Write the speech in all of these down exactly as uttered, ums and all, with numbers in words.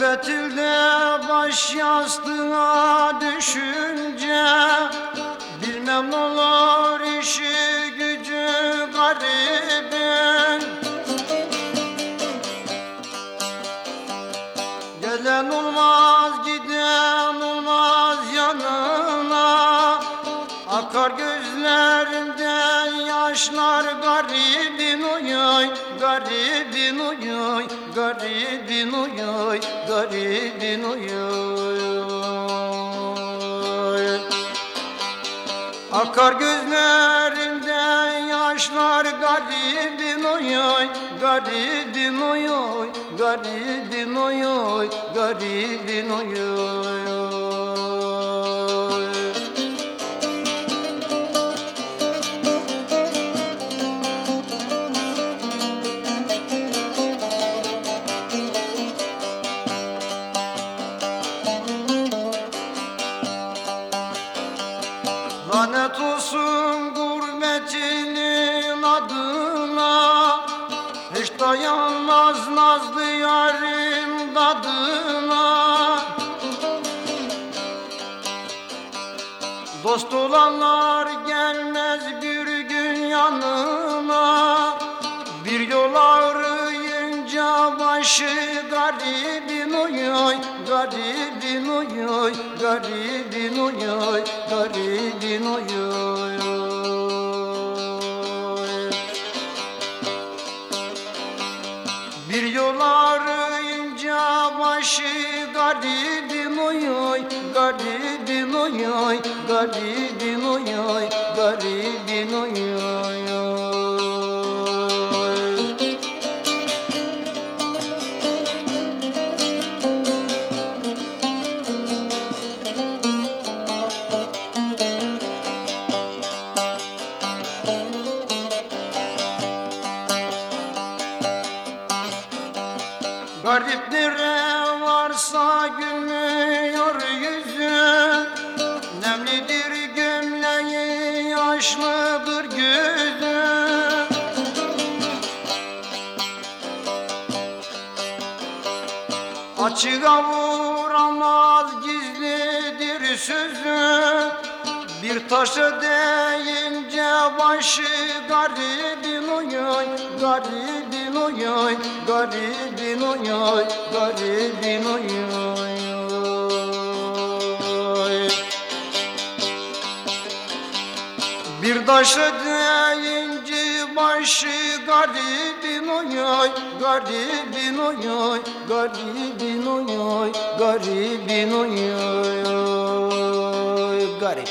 Gurbet ilde baş yastığına düşünce bilmem ne olur işi gücü garibin. Gelen olmaz giden olmaz yanına, akar gözlerinden yaşlar garibin oy, garibin oy, garibin oy, garibin oy. Akar gözlerinden yaşlar garibin oy, garibin oy, garibin oy, garibin oy. Lanet olsun gurbetinin adına, hiç dayanmaz nazlı yarın tadına. Dost olanlar gelmez bir gün yanına, bir yol arayınca başı garibin oy, garibin oy, garibin oy, garibin oy. Bir yol arayınca başı garibin oy, garibin oy, garibin oy, garibin oy. Garip nere varsa gülmüyor yüzü, nemlidir gömleği, yaşlıdır gözü. Açığa vuramaz gizlidir sözü, bir taşa değince başı garibin oy, garibin oy, garibin oy, garibin oy. Bir taşa değince başı garibin oy, garibin oy, garibin oy, garibin oy, garip.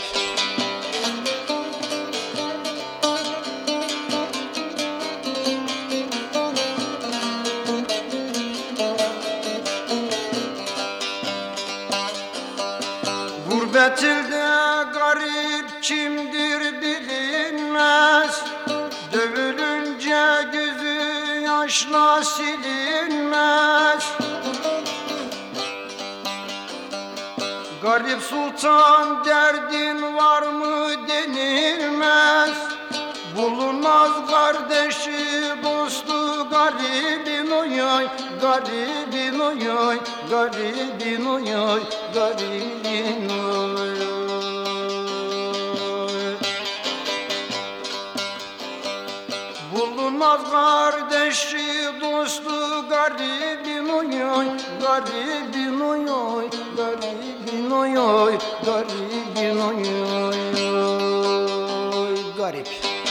Gurbet ilde garip kimdir bilinmez, dövülünce gözü yaşla silinmez. Garip sultan derdin var mı denilmez, bulunmaz kardeşi dostu garibin oy, garibin oy, garibin oy, garibin oy. Bulunmaz kardeşi dostu garibin oy, garibin oy, garibin oy, garibin oy, garip.